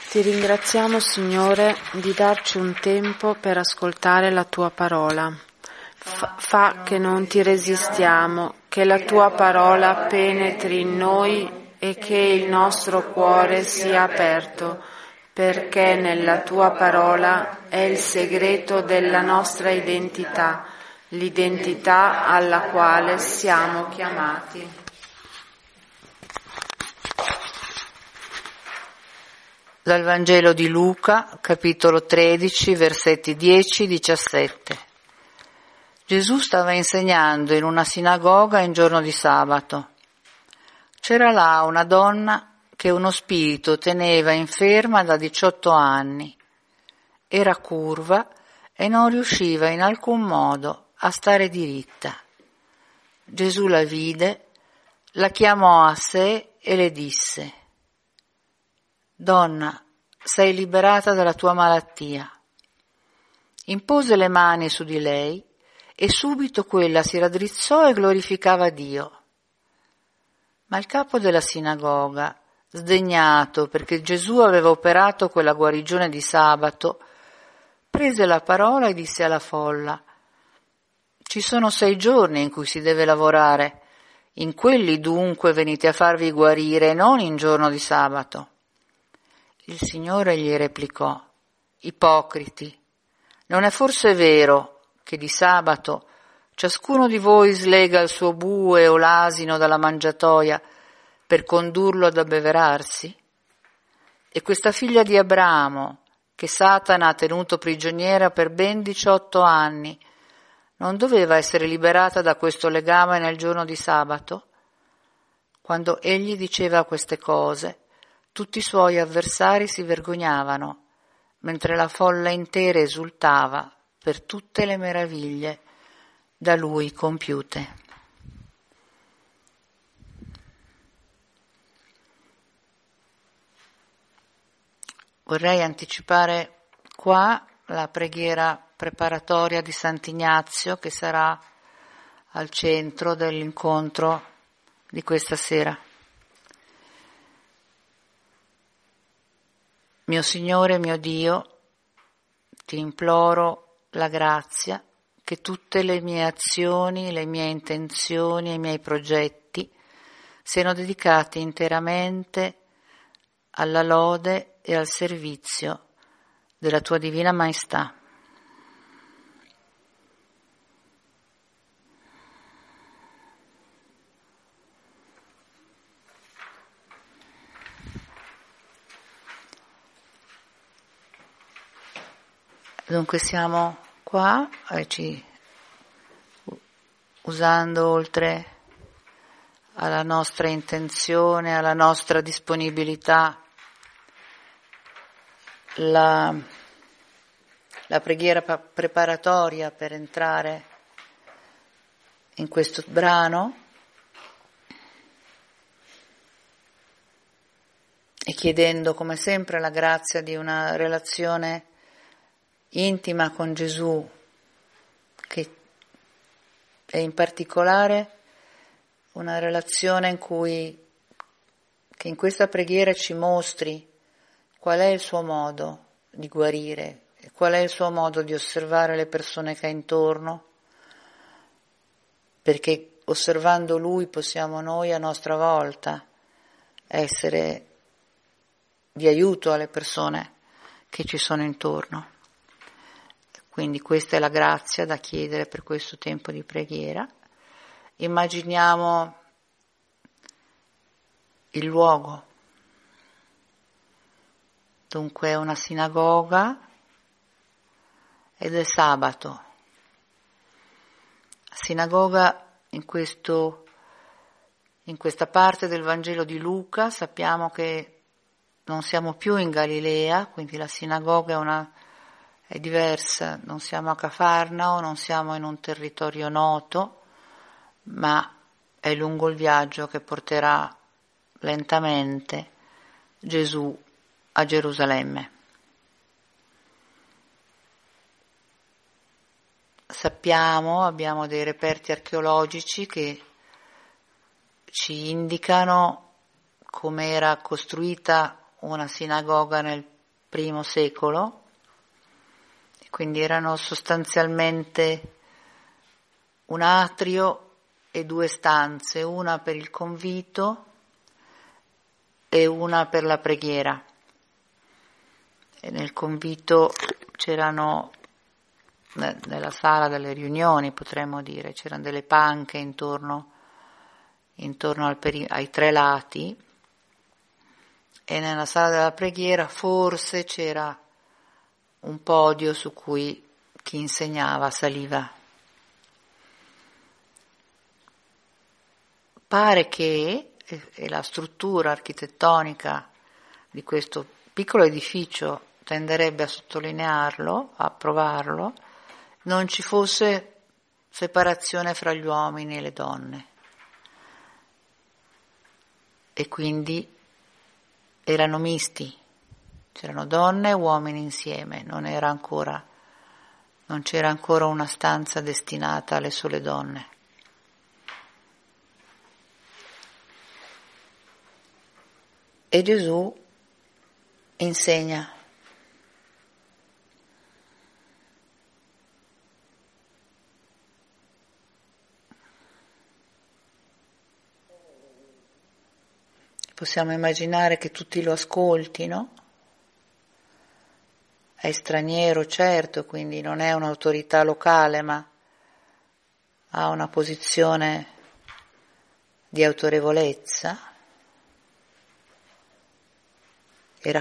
Ti ringraziamo, Signore, di darci un tempo per ascoltare la Tua parola. Fa che non ti resistiamo, che la Tua parola penetri in noi e che il nostro cuore sia aperto, perché nella Tua parola è il segreto della nostra identità, l'identità alla quale siamo chiamati. Dal Vangelo di Luca, capitolo 13, versetti 10-17. Gesù stava insegnando in una sinagoga in giorno di sabato. C'era là una donna che uno spirito teneva inferma da 18 anni. Era curva e non riusciva in alcun modo a stare diritta. Gesù la vide, la chiamò a sé e le disse: «Donna, sei liberata dalla tua malattia». Impose le mani su di lei e subito quella si raddrizzò e glorificava Dio. Ma il capo della sinagoga, sdegnato perché Gesù aveva operato quella guarigione di sabato, prese la parola e disse alla folla: «Ci sono 6 giorni in cui si deve lavorare, in quelli dunque venite a farvi guarire, non in giorno di sabato». Il Signore gli replicò: «Ipocriti, non è forse vero che di sabato ciascuno di voi slega il suo bue o l'asino dalla mangiatoia per condurlo ad abbeverarsi? E questa figlia di Abramo, che Satana ha tenuto prigioniera per ben 18 anni, non doveva essere liberata da questo legame nel giorno di sabato?» Quando egli diceva queste cose, tutti i suoi avversari si vergognavano, mentre la folla intera esultava per tutte le meraviglie da lui compiute. Vorrei anticipare qua la preghiera preparatoria di Sant'Ignazio, che sarà al centro dell'incontro di questa sera. Mio Signore, mio Dio, ti imploro la grazia che tutte le mie azioni, le mie intenzioni e i miei progetti siano dedicati interamente alla lode e al servizio della tua Divina Maestà. Dunque siamo qua, usando oltre alla nostra intenzione, alla nostra disponibilità, la preghiera preparatoria per entrare in questo brano, e chiedendo come sempre la grazia di una relazione intima con Gesù, che è in particolare una relazione che in questa preghiera ci mostri qual è il suo modo di guarire e qual è il suo modo di osservare le persone che ha intorno, perché osservando Lui possiamo noi a nostra volta essere di aiuto alle persone che ci sono intorno. Quindi questa è la grazia da chiedere per questo tempo di preghiera. Immaginiamo il luogo. Dunque è una sinagoga ed è sabato. La sinagoga in questa parte del Vangelo di Luca sappiamo che non siamo più in Galilea, quindi la sinagoga è diversa, non siamo a Cafarnao, non siamo in un territorio noto, ma è lungo il viaggio che porterà lentamente Gesù a Gerusalemme. Sappiamo, abbiamo dei reperti archeologici che ci indicano come era costruita una sinagoga nel I secolo, quindi erano sostanzialmente un atrio e 2 stanze, una per il convito e una per la preghiera. E nel convito c'erano, nella sala delle riunioni potremmo dire, c'erano delle panche intorno ai 3 lati, e nella sala della preghiera forse c'era un podio su cui chi insegnava saliva. Pare che, e la struttura architettonica di questo piccolo edificio tenderebbe a sottolinearlo, a provarlo, non ci fosse separazione fra gli uomini e le donne. E quindi erano misti, c'erano donne e uomini insieme, non c'era ancora una stanza destinata alle sole donne. E Gesù insegna. Possiamo immaginare che tutti lo ascoltino. È straniero, certo, quindi non è un'autorità locale, ma ha una posizione di autorevolezza e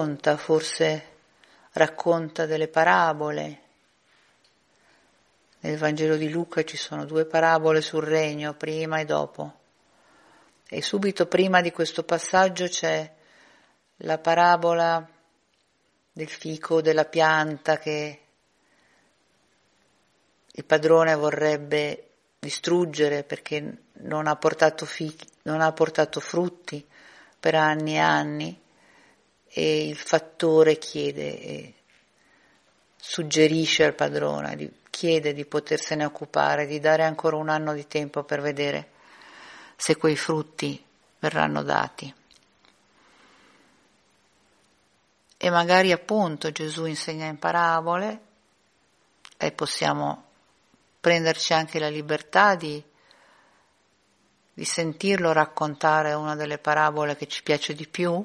racconta delle parabole. Nel Vangelo di Luca ci sono 2 parabole sul regno, prima e dopo. E subito prima di questo passaggio c'è la parabola del fico, della pianta che il padrone vorrebbe distruggere perché non ha portato frutti per anni e anni, e il fattore suggerisce al padrone, chiede di potersene occupare, di dare ancora 1 anno di tempo per vedere se quei frutti verranno dati. E magari appunto Gesù insegna in parabole e possiamo prenderci anche la libertà di sentirlo raccontare una delle parabole che ci piace di più,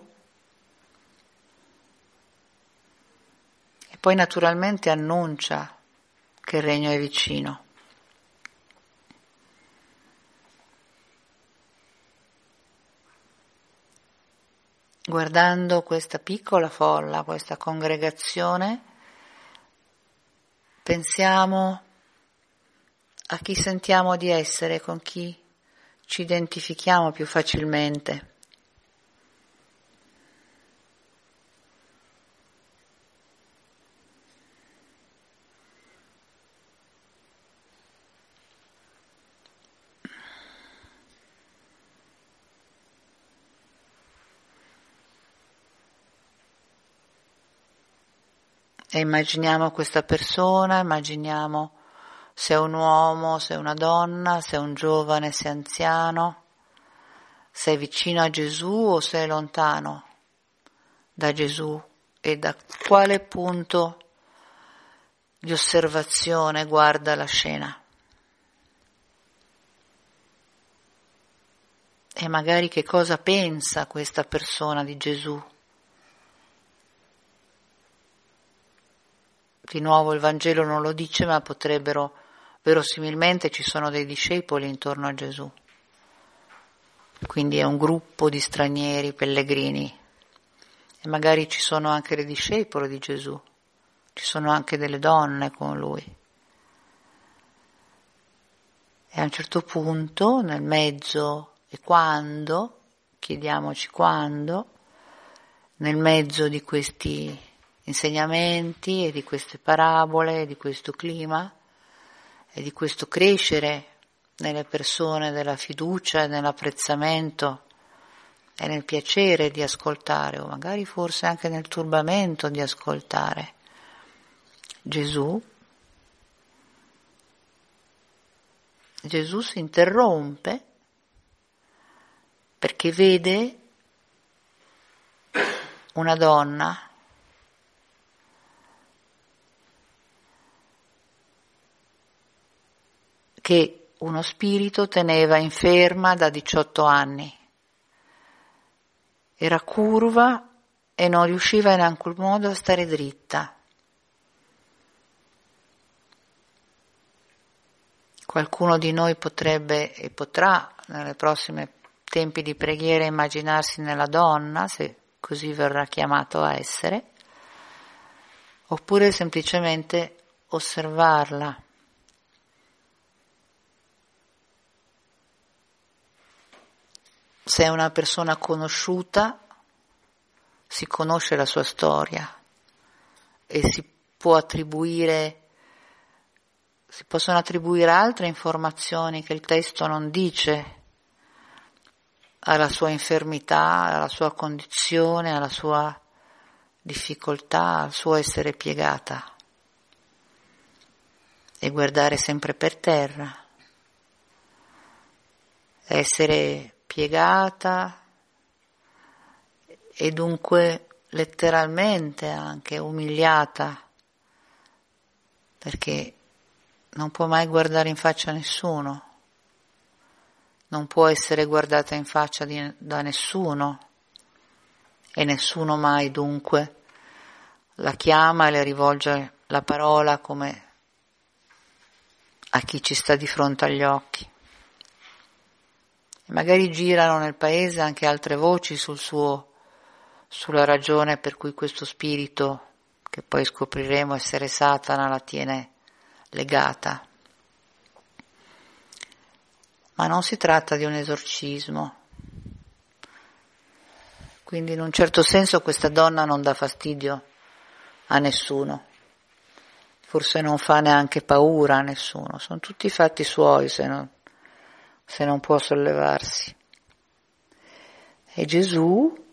e poi naturalmente annuncia che il regno è vicino. Guardando questa piccola folla, questa congregazione, pensiamo a chi sentiamo di essere, con chi ci identifichiamo più facilmente. E immaginiamo questa persona, immaginiamo se è un uomo, se è una donna, se è un giovane, se è anziano, se è vicino a Gesù o se è lontano da Gesù, e da quale punto di osservazione guarda la scena. E magari che cosa pensa questa persona di Gesù. Di nuovo il Vangelo non lo dice, ma verosimilmente ci sono dei discepoli intorno a Gesù. Quindi è un gruppo di stranieri, pellegrini. E magari ci sono anche dei discepoli di Gesù, ci sono anche delle donne con lui. E a un certo punto, nel mezzo, e quando, chiediamoci quando, nel mezzo di questi insegnamenti e di queste parabole, e di questo clima e di questo crescere nelle persone della fiducia e nell'apprezzamento e nel piacere di ascoltare, o magari forse anche nel turbamento di ascoltare Gesù si interrompe perché vede una donna che uno spirito teneva inferma da 18 anni. Era curva e non riusciva in alcun modo a stare dritta. Qualcuno di noi potrebbe e potrà nelle prossime tempi di preghiera immaginarsi nella donna, se così verrà chiamato a essere, oppure semplicemente osservarla. Se è una persona conosciuta, si conosce la sua storia e si possono attribuire altre informazioni che il testo non dice alla sua infermità, alla sua condizione, alla sua difficoltà, al suo essere piegata, e guardare sempre per terra, essere piegata e dunque letteralmente anche umiliata, perché non può mai guardare in faccia a nessuno, non può essere guardata in faccia da nessuno, e nessuno mai dunque la chiama e le rivolge la parola come a chi ci sta di fronte agli occhi. E magari girano nel paese anche altre voci sulla ragione per cui questo spirito, che poi scopriremo essere Satana, la tiene legata. Ma non si tratta di un esorcismo. Quindi in un certo senso questa donna non dà fastidio a nessuno. Forse non fa neanche paura a nessuno. Sono tutti fatti suoi se non può sollevarsi. E Gesù